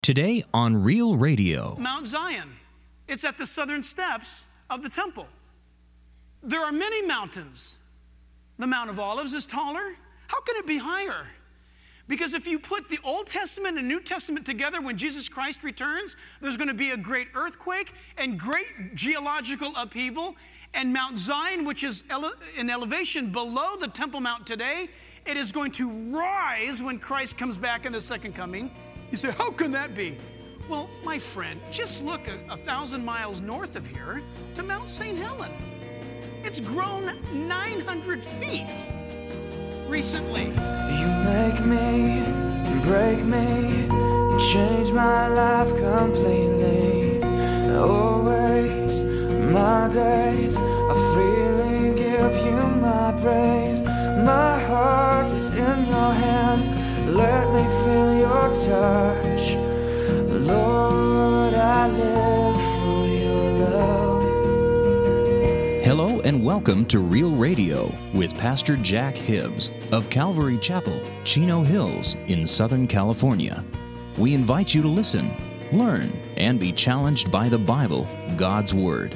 Today on Real Radio. Mount Zion. It's at the southern steps of the temple. There are many mountains. The Mount of Olives is taller. How can it be higher? Because if you put the Old Testament and New Testament together when Jesus Christ returns, there's going to be a great earthquake and great geological upheaval. And Mount Zion, which is in elevation below the Temple Mount today, it is going to rise when Christ comes back in the second coming. You say, how can that be? Well, my friend, just look 1,000 miles north of here to Mount St. Helens. It's grown 900 feet recently. You make me, break me, change my life completely. Always, my days are freely give you my praise. My heart is in your hands. Let me feel your touch. Lord, I live for your love. Hello and welcome to Real Radio with Pastor Jack Hibbs of Calvary Chapel, Chino Hills in Southern California. We invite you to listen, learn, and be challenged by the Bible, God's Word.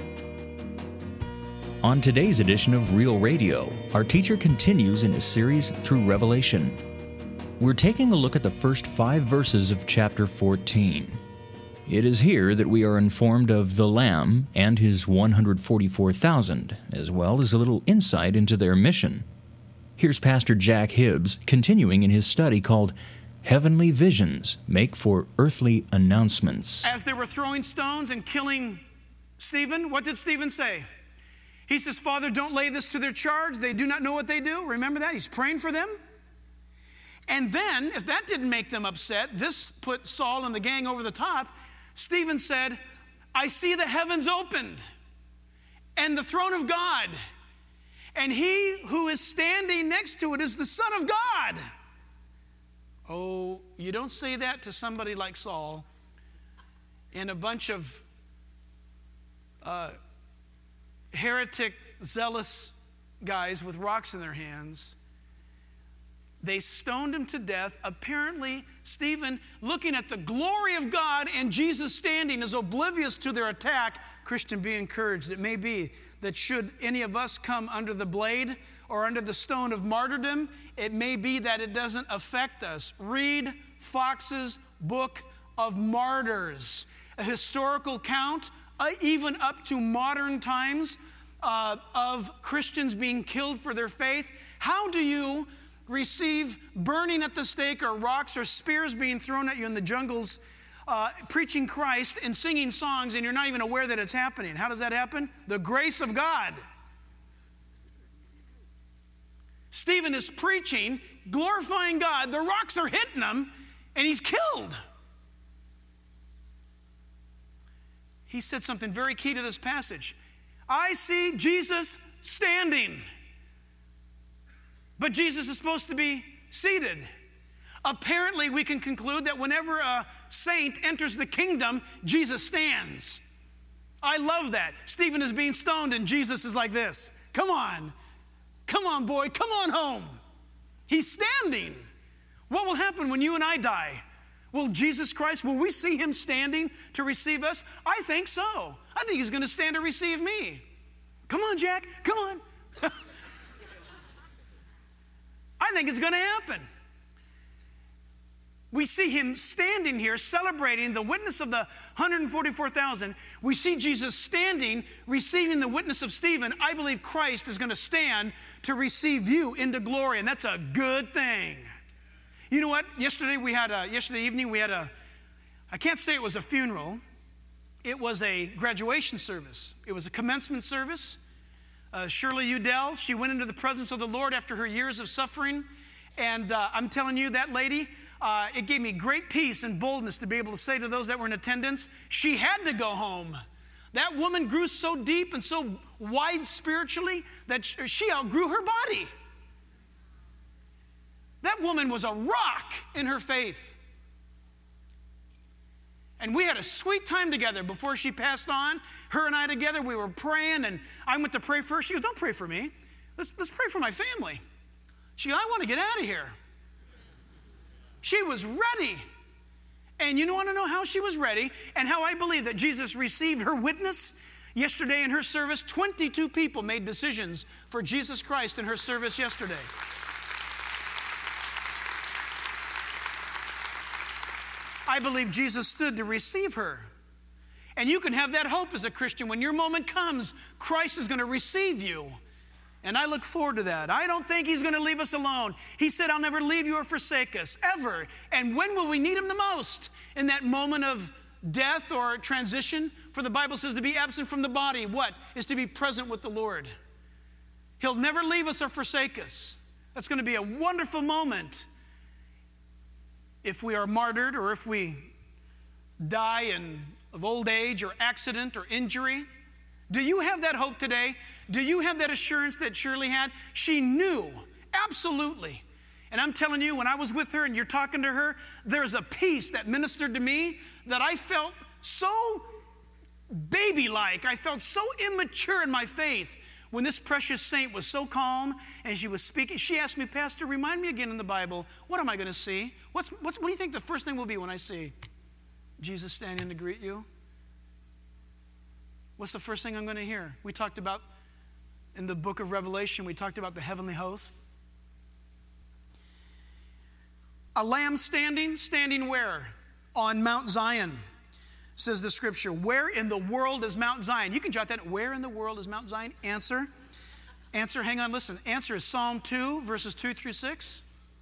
On today's edition of Real Radio, our teacher continues in his series through Revelation. We're taking a look at the first 5 verses of chapter 14. It is here that we are informed of the Lamb and his 144,000, as well as a little insight into their mission. Here's Pastor Jack Hibbs continuing in his study called Heavenly Visions Make for Earthly Announcements. As they were throwing stones and killing Stephen, what did Stephen say? He says, Father, don't lay this to their charge. They do not know what they do. Remember that? He's praying for them. And then, if that didn't make them upset, this put Saul and the gang over the top. Stephen said, I see the heavens opened and the throne of God, and he who is standing next to it is the Son of God. Oh, you don't say that to somebody like Saul and a bunch of heretic, zealous guys with rocks in their hands. They stoned him to death. Apparently, Stephen, looking at the glory of God and Jesus standing, is oblivious to their attack. Christian, be encouraged. It may be that should any of us come under the blade or under the stone of martyrdom, it may be that it doesn't affect us. Read Fox's Book of Martyrs, a historical count, even up to modern times, of Christians being killed for their faith. How do you receive burning at the stake or rocks or spears being thrown at you in the jungles, preaching Christ and singing songs, and you're not even aware that it's happening? How does that happen? The grace of God. Stephen is preaching, glorifying God. The rocks are hitting him, and he's killed. He said something very key to this passage. I see Jesus standing. But Jesus is supposed to be seated. Apparently, we can conclude that whenever a saint enters the kingdom, Jesus stands. I love that. Stephen is being stoned and Jesus is like this. Come on, boy, come on home. He's standing. What will happen when you and I die? Will Jesus Christ, will we see him standing to receive us? I think so. I think he's going to stand to receive me. Come on, Jack, come on. I think it's going to happen. We see him standing here celebrating the witness of the 144,000. We see Jesus standing, receiving the witness of Stephen. I believe Christ is going to stand to receive you into glory, and that's a good thing. You know what? Yesterday evening we had I can't say it was a funeral. It was a graduation service. It was a commencement service. Shirley Udell, she went into the presence of the Lord after her years of suffering. And I'm telling you, that lady, it gave me great peace and boldness to be able to say to those that were in attendance, she had to go home. That woman grew so deep and so wide spiritually that she outgrew her body. That woman was a rock in her faith. And we had a sweet time together before she passed on. Her and I together, we were praying, and I went to pray first. She goes, don't pray for me. Let's pray for my family. She goes, I want to get out of here. She was ready. And you want to know how she was ready and how I believe that Jesus received her witness? Yesterday in her service, 22 people made decisions for Jesus Christ in her service yesterday. I believe Jesus stood to receive her. And you can have that hope as a Christian. When your moment comes, Christ is going to receive you. And I look forward to that. I don't think he's going to leave us alone. He said, I'll never leave you or forsake us, ever. And when will we need him the most? In that moment of death or transition? For the Bible says to be absent from the body, what? Is to be present with the Lord. He'll never leave us or forsake us. That's going to be a wonderful moment if we are martyred or if we die of old age or accident or injury. Do you have that hope today? Do you have that assurance that Shirley had? She knew, absolutely. And I'm telling you, when I was with her and you're talking to her, there's a peace that ministered to me that I felt so baby-like. I felt so immature in my faith when this precious saint was so calm and she was speaking. She asked me, Pastor, remind me again in the Bible, what am I going to see? What do you think the first thing will be when I see Jesus standing to greet you? What's the first thing I'm going to hear? We talked about, in the book of Revelation, we talked about the heavenly hosts. A lamb standing where? On Mount Zion, says the scripture. Where in the world is Mount Zion? You can jot that. Where in the world is Mount Zion? Answer, hang on, listen. Answer is Psalm 2, verses 2 through 6.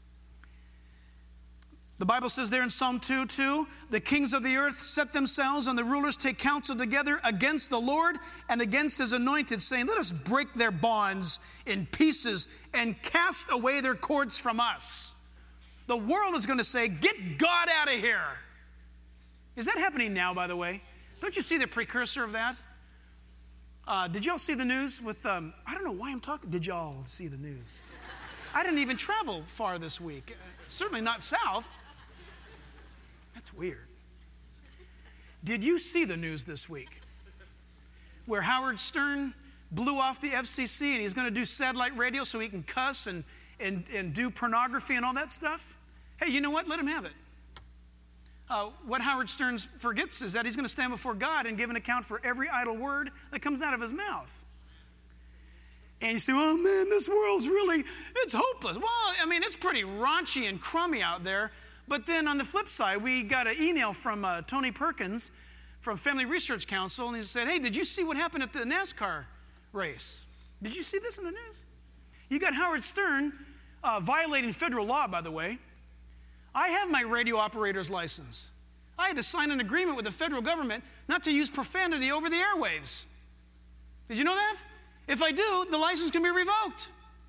The Bible says there in Psalm 2:2, the kings of the earth set themselves and the rulers take counsel together against the Lord and against his anointed, saying, let us break their bonds in pieces and cast away their cords from us. The world is going to say, get God out of here. Is that happening now, by the way? Don't you see the precursor of that? Did y'all see the news with, I don't know why I'm talking. Did y'all see the news? I didn't even travel far this week. Certainly not south. That's weird. Did you see the news this week? Where Howard Stern blew off the FCC and he's going to do satellite radio so he can cuss and do pornography and all that stuff? Hey, you know what? Let him have it. What Howard Stern forgets is that he's going to stand before God and give an account for every idle word that comes out of his mouth. And you say, oh man, this world's really, it's hopeless. Well, I mean, it's pretty raunchy and crummy out there. But then on the flip side, we got an email from Tony Perkins from Family Research Council, and he said, hey, did you see what happened at the NASCAR race? Did you see this in the news? You got Howard Stern violating federal law, by the way. I have my radio operator's license. I had to sign an agreement with the federal government not to use profanity over the airwaves. Did you know that? If I do, the license can be revoked.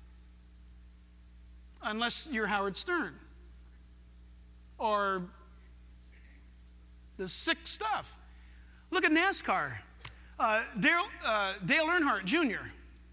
Unless you're Howard Stern. Or the sick stuff. Look at NASCAR. Dale Earnhardt Jr.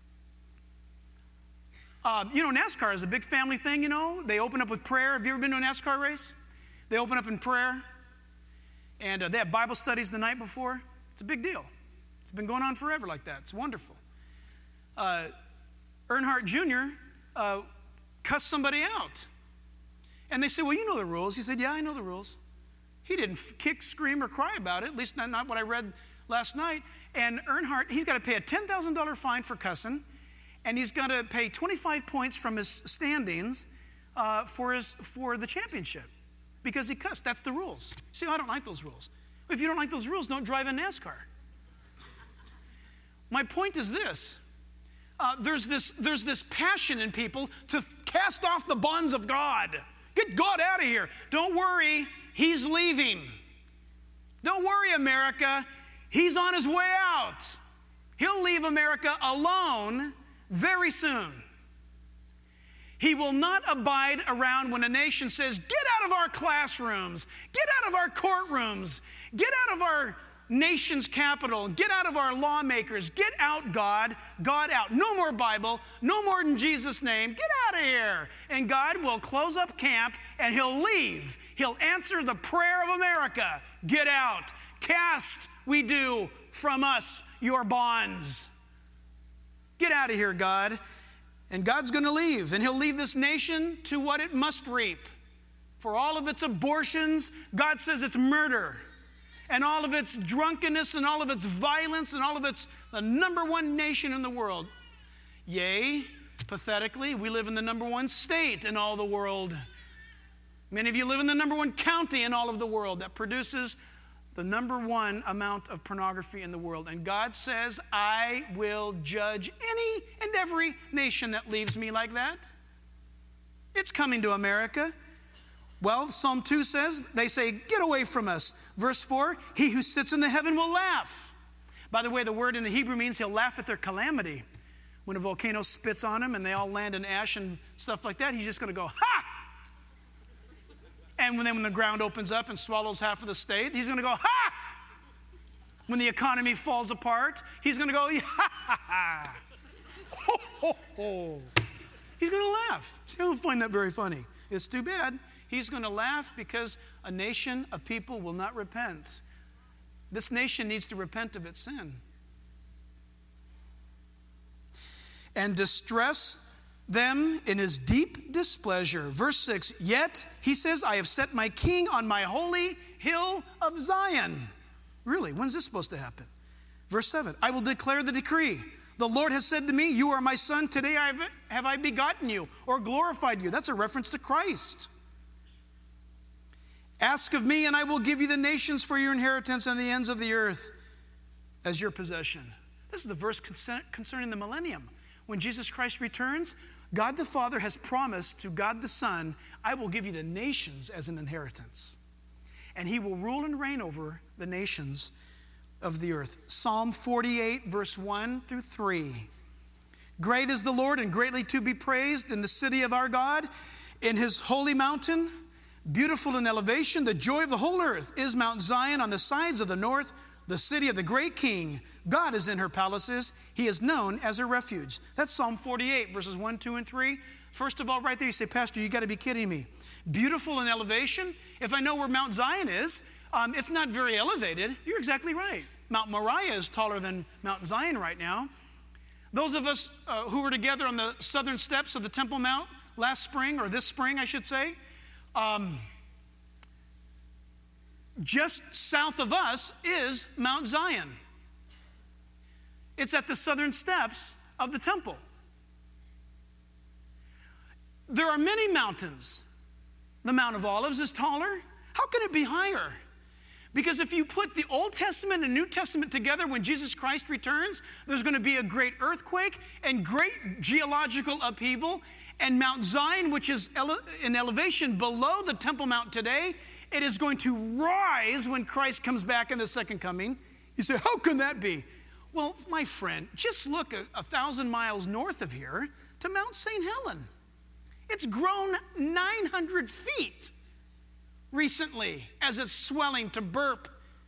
NASCAR is a big family thing, They open up with prayer. Have you ever been to a NASCAR race? They open up in prayer. And they have Bible studies the night before. It's a big deal. It's been going on forever like that. It's wonderful. Earnhardt Jr. Cussed somebody out. And they said, well, you know the rules. He said, yeah, I know the rules. He didn't kick, scream, or cry about it, at least not what I read last night. And Earnhardt, he's got to pay a $10,000 fine for cussing, and he's got to pay 25 points from his standings for the championship because he cussed. That's the rules. See, I don't like those rules. If you don't like those rules, don't drive in NASCAR. My point is this. There's this passion in people to cast off the bonds of God. Get God out of here. Don't worry, he's leaving. Don't worry, America. He's on his way out. He'll leave America alone very soon. He will not abide around when a nation says, get out of our classrooms, get out of our courtrooms, get out of our nation's capital, get out of our lawmakers, get out, God out. No more Bible, no more in Jesus' name, get out of here. And God will close up camp and he'll leave. He'll answer the prayer of America, get out. Cast, we do, from us your bonds. Get out of here, God. And God's going to leave, and he'll leave this nation to what it must reap. For all of its abortions, God says it's murder. And all of its drunkenness and all of its violence and all of its the number one nation in the world. Yea, pathetically, we live in the number one state in all the world. Many of you live in the number one county in all of the world that produces the number one amount of pornography in the world. And God says, I will judge any and every nation that leaves me like that. It's coming to America. Well, Psalm 2 says, they say, get away from us. Verse 4, he who sits in the heaven will laugh. By the way, the word in the Hebrew means he'll laugh at their calamity. When a volcano spits on them and they all land in ash and stuff like that, he's just going to go, ha! And when the ground opens up and swallows half of the state, he's going to go, ha! When the economy falls apart, he's going to go, ha, ha, ha. Ho, ho, ho. He's going to laugh. I don't find that very funny. It's too bad. He's going to laugh because a nation, a people will not repent. This nation needs to repent of its sin. And distress them in his deep displeasure. Verse 6, yet, he says, I have set my king on my holy hill of Zion. Really, when's this supposed to happen? Verse 7, I will declare the decree. The Lord has said to me, you are my son, today have I begotten you, or glorified you. That's a reference to Christ. Ask of me, and I will give you the nations for your inheritance and the ends of the earth as your possession. This is the verse concerning the millennium. When Jesus Christ returns, God the Father has promised to God the Son, I will give you the nations as an inheritance. And he will rule and reign over the nations of the earth. Psalm 48, verse 1 through 3. Great is the Lord and greatly to be praised in the city of our God, in his holy mountain. Beautiful in elevation, the joy of the whole earth is Mount Zion on the sides of the north, the city of the great king. God is in her palaces. He is known as her refuge. That's Psalm 48, verses 1, 2, and 3. First of all, right there, you say, Pastor, you got to be kidding me. Beautiful in elevation. If I know where Mount Zion is, it's not very elevated. You're exactly right. Mount Moriah is taller than Mount Zion right now. Those of us who were together on the southern steps of the Temple Mount last spring, or this spring, I should say, just south of us is Mount Zion. It's at the southern steps of the temple. There are many mountains. The Mount of Olives is taller. How can it be higher? Because if you put the Old Testament and New Testament together when Jesus Christ returns, there's going to be a great earthquake and great geological upheaval. And Mount Zion, which is in elevation below the Temple Mount today, it is going to rise when Christ comes back in the second coming. You say, how can that be? Well, my friend, just look 1,000 miles north of here to Mount St. Helen. It's grown 900 feet recently as it's swelling to burp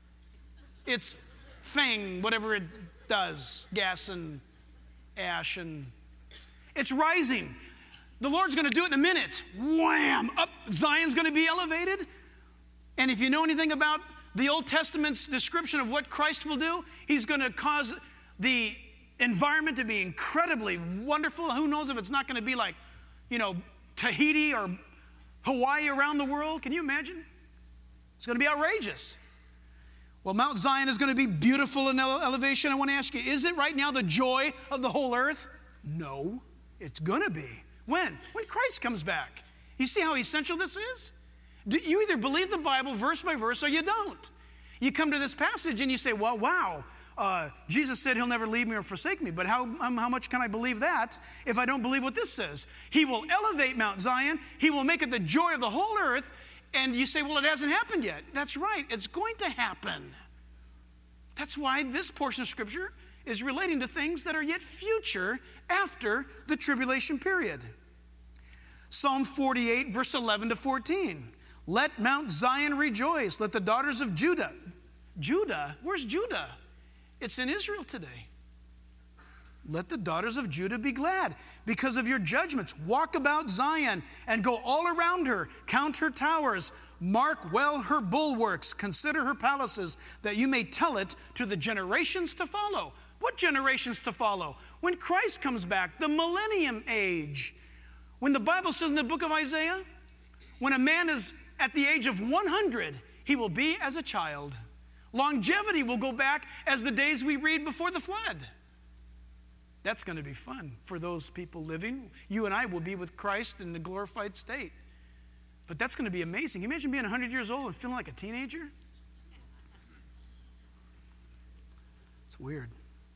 its thing, whatever it does, gas and ash, and it's rising. The Lord's going to do it in a minute. Wham! Up, Zion's going to be elevated. And if you know anything about the Old Testament's description of what Christ will do, he's going to cause the environment to be incredibly wonderful. Who knows if it's not going to be like, Tahiti or Hawaii around the world. Can you imagine? It's going to be outrageous. Well, Mount Zion is going to be beautiful in elevation. I want to ask you, is it right now the joy of the whole earth? No, it's going to be. When? When Christ comes back. You see how essential this is? You either believe the Bible verse by verse or you don't. You come to this passage and you say, well, wow, Jesus said he'll never leave me or forsake me, but how much can I believe that if I don't believe what this says? He will elevate Mount Zion. He will make it the joy of the whole earth. And you say, well, it hasn't happened yet. That's right. It's going to happen. That's why this portion of Scripture is relating to things that are yet future after the tribulation period. Psalm 48, verse 11 to 14. Let Mount Zion rejoice. Let the daughters of Judah. Judah? Where's Judah? It's in Israel today. Let the daughters of Judah be glad because of your judgments. Walk about Zion and go all around her. Count her towers. Mark well her bulwarks. Consider her palaces, that you may tell it to the generations to follow. What generations to follow? When Christ comes back, the millennium age. When the Bible says in the book of Isaiah, when a man is at the age of 100, he will be as a child. Longevity will go back as the days we read before the flood. That's going to be fun for those people living. You and I will be with Christ in the glorified state. But that's going to be amazing. Can you imagine being 100 years old and feeling like a teenager? It's weird.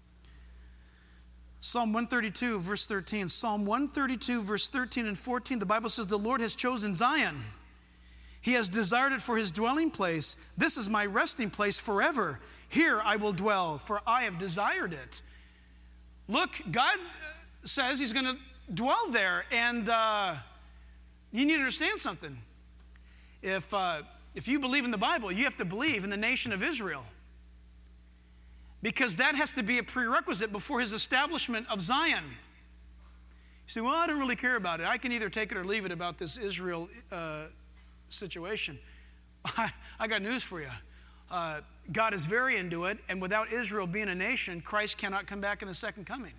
Psalm 132, verse 13. Psalm 132, verse 13 and 14, the Bible says, the Lord has chosen Zion. He has desired it for his dwelling place. This is my resting place forever. Here I will dwell, for I have desired it. Look, God says he's going to dwell there. And you need to understand something. If you believe in the Bible, you have to believe in the nation of Israel. Because that has to be a prerequisite before his establishment of Zion. You say, well, I don't really care about it. I can either take it or leave it about this Israel situation. I got news for you. God is very into it, and without Israel being a nation, Christ cannot come back in the second coming.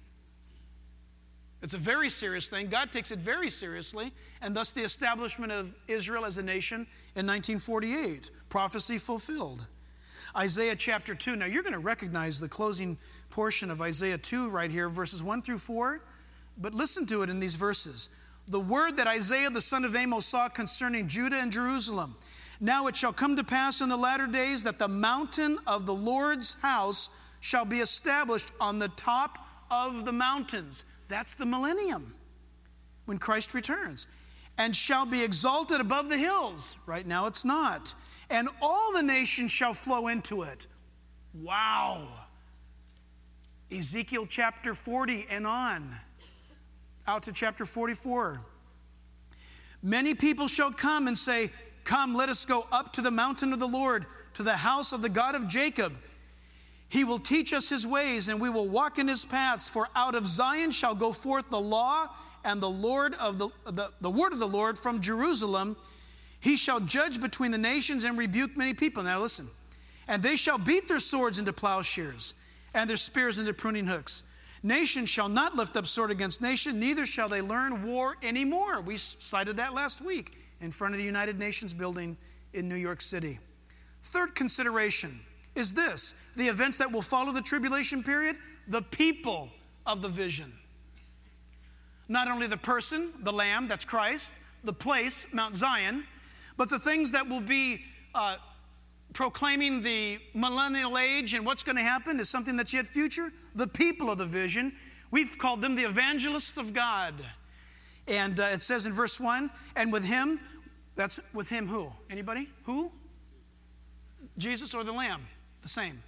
It's a very serious thing. God takes it very seriously, and thus the establishment of Israel as a nation in 1948. Prophecy fulfilled. Isaiah chapter 2. Now you're going to recognize the closing portion of Isaiah 2 right here, verses 1 through 4. But listen to it in these verses. The word that Isaiah the son of Amos saw concerning Judah and Jerusalem. Now it shall come to pass in the latter days that the mountain of the Lord's house shall be established on the top of the mountains. That's the millennium, when Christ returns. And shall be exalted above the hills. Right now it's not. And all the nations shall flow into it. Wow. Ezekiel chapter 40 and on. Out to chapter 44. Many people shall come and say, come, let us go up to the mountain of the Lord, to the house of the God of Jacob. He will teach us his ways, and we will walk in his paths. For out of Zion shall go forth the law and the Lord of the word of the Lord from Jerusalem. He shall judge between the nations and rebuke many people. Now listen. And they shall beat their swords into plowshares and their spears into pruning hooks. Nation shall not lift up sword against nation, neither shall they learn war anymore. We cited that last week in front of the United Nations building in New York City. Third consideration is this: the events that will follow the tribulation period, the people of the vision. Not only the person, the Lamb, that's Christ, the place, Mount Zion, but the things that will be proclaiming the millennial age and what's going to happen is something that's yet future. The people of the vision. We've called them the evangelists of God. And it says in verse 1, and with him, that's with him who? Anybody? Who? Jesus or the Lamb? The same.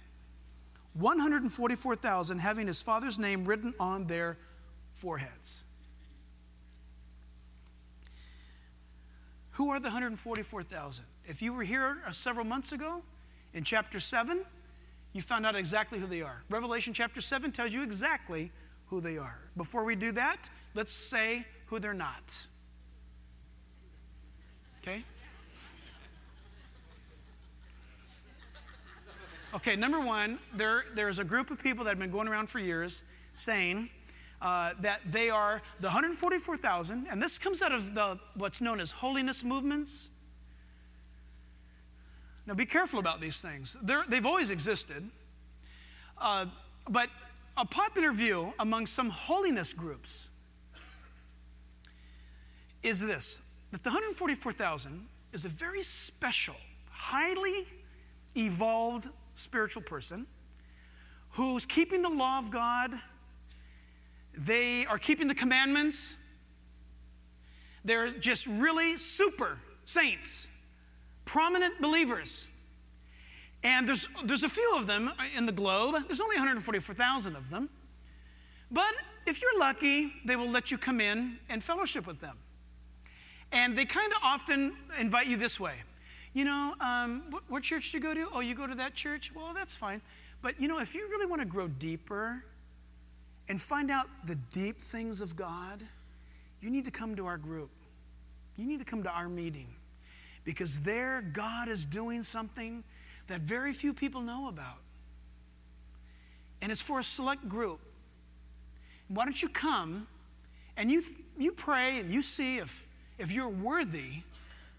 144,000 having his Father's name written on their foreheads. Who are the 144,000? If you were here several months ago in chapter 7, you found out exactly who they are. Revelation chapter 7 tells you exactly who they are. Before we do that, let's say who they're not. Okay? Okay, number one, there's a group of people that have been going around for years saying that they are the 144,000, and this comes out of what's known as holiness movements. Now be careful about these things. They've always existed. But a popular view among some holiness groups is this: that the 144,000 is a very special, highly evolved spiritual person who's keeping the law of God. They are keeping the commandments. They're just really super saints, prominent believers. And there's a few of them in the globe. There's only 144,000 of them. But if you're lucky, they will let you come in and fellowship with them. And they kind of often invite you this way. You know, what church do you go to? Oh, you go to that church? Well, that's fine. But, you know, if you really want to grow deeper and find out the deep things of God, you need to come to our group. You need to come to our meeting. Because there, God is doing something that very few people know about. And it's for a select group. Why don't you come and you pray and you see if you're worthy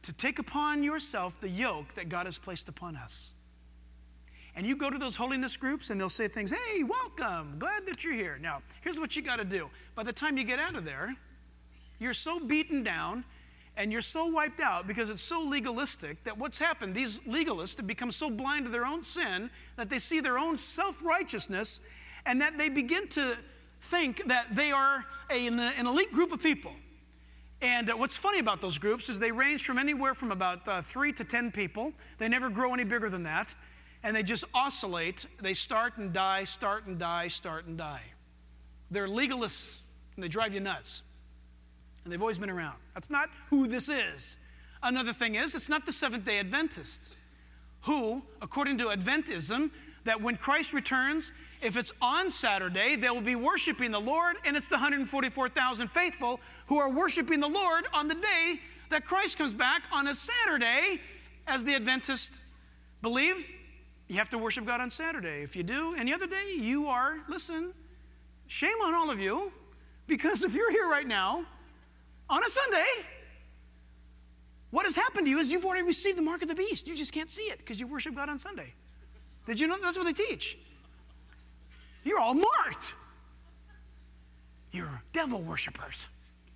to take upon yourself the yoke that God has placed upon us. And you go to those holiness groups and they'll say things, hey, welcome, glad that you're here. Now, here's what you got to do. By the time you get out of there, you're so beaten down and you're so wiped out because it's so legalistic that what's happened, these legalists have become so blind to their own sin that they see their own self-righteousness and that they begin to think that they are an elite group of people. And what's funny about those groups is they range from anywhere from about 3 to 10 people. They never grow any bigger than that. And they just oscillate. They start and die, start and die, start and die. They're legalists, and they drive you nuts. And they've always been around. That's not who this is. Another thing is, it's not the Seventh-day Adventists who, according to Adventism, that when Christ returns, if it's on Saturday, they will be worshiping the Lord, and it's the 144,000 faithful who are worshiping the Lord on the day that Christ comes back on a Saturday, as the Adventists believe. You have to worship God on Saturday. If you do any other day, you are, listen, shame on all of you, because if you're here right now on a Sunday, what has happened to you is you've already received the mark of the beast. You just can't see it because you worship God on Sunday. Did you know that's what they teach? You're all marked. You're devil worshipers.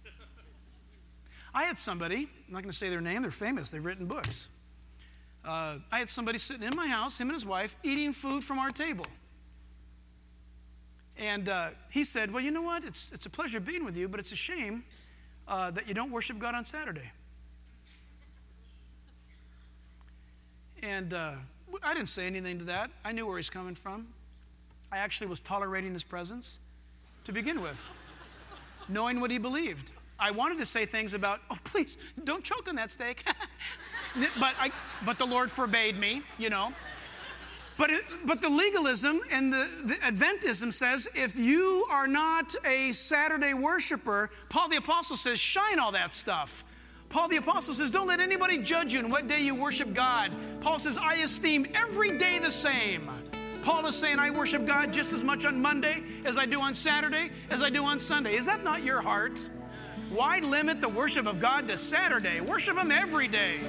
I had somebody, I'm not going to say their name, they're famous, they've written books. I had somebody sitting in my house, him and his wife, eating food from our table. And he said, well, you know what? It's a pleasure being with you, but it's a shame that you don't worship God on Saturday. And I didn't say anything to that. I knew where he's coming from. I actually was tolerating his presence to begin with, knowing what he believed. I wanted to say things about, oh, please, don't choke on that steak. But the Lord forbade me, you know. But the legalism and the Adventism says if you are not a Saturday worshiper, Paul the Apostle says, shine all that stuff. Paul the Apostle says, don't let anybody judge you in what day you worship God. Paul says, I esteem every day the same. Paul is saying, I worship God just as much on Monday as I do on Saturday, as I do on Sunday. Is that not your heart? Why limit the worship of God to Saturday? Worship Him every day.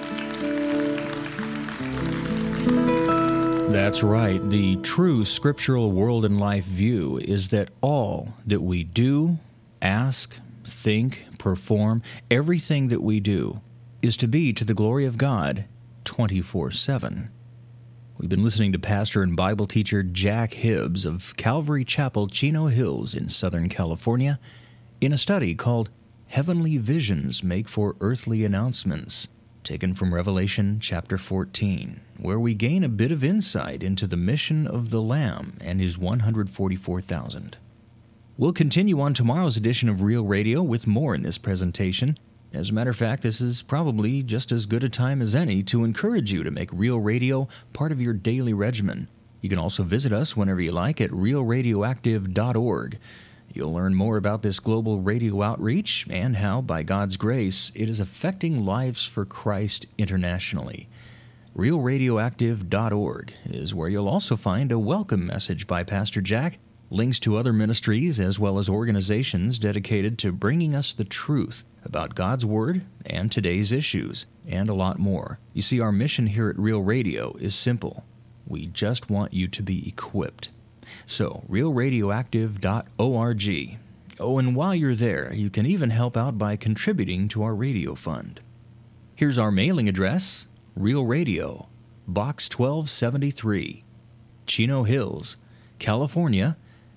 That's right. The true scriptural world and life view is that all that we do, ask, think, perform, everything that we do is to be to the glory of God 24/7. We've been listening to pastor and Bible teacher Jack Hibbs of Calvary Chapel, Chino Hills in Southern California in a study called Heavenly Visions Make for Earthly Announcements, taken from Revelation chapter 14, where we gain a bit of insight into the mission of the Lamb and His 144,000. We'll continue on tomorrow's edition of Real Radio with more in this presentation. As a matter of fact, this is probably just as good a time as any to encourage you to make Real Radio part of your daily regimen. You can also visit us whenever you like at realradioactive.org. You'll learn more about this global radio outreach and how, by God's grace, it is affecting lives for Christ internationally. realradioactive.org is where you'll also find a welcome message by Pastor Jack, links to other ministries as well as organizations dedicated to bringing us the truth about God's Word and today's issues, and a lot more. You see, our mission here at Real Radio is simple. We just want you to be equipped. So, realradioactive.org. Oh, and while you're there, you can even help out by contributing to our radio fund. Here's our mailing address: Real Radio, Box 1273, Chino Hills, California,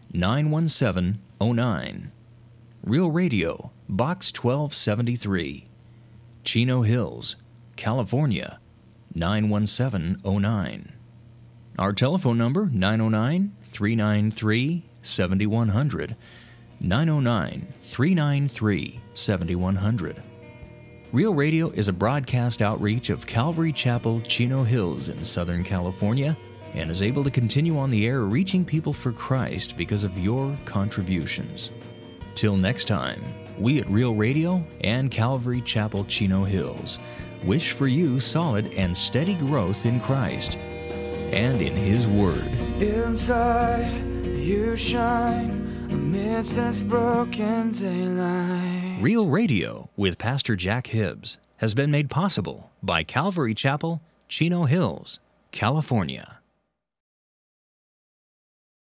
91709. Real Radio, Box 1273, Chino Hills, California, 91709. Our telephone number, 909-393-7100, 909-393-7100. Real Radio is a broadcast outreach of Calvary Chapel, Chino Hills in Southern California, and is able to continue on the air reaching people for Christ because of your contributions. Till next time, we at Real Radio and Calvary Chapel, Chino Hills wish for you solid and steady growth in Christ and in His Word. Inside you shine amidst this broken daylight. Real Radio with Pastor Jack Hibbs. has been made possible by Calvary Chapel, Chino Hills, California.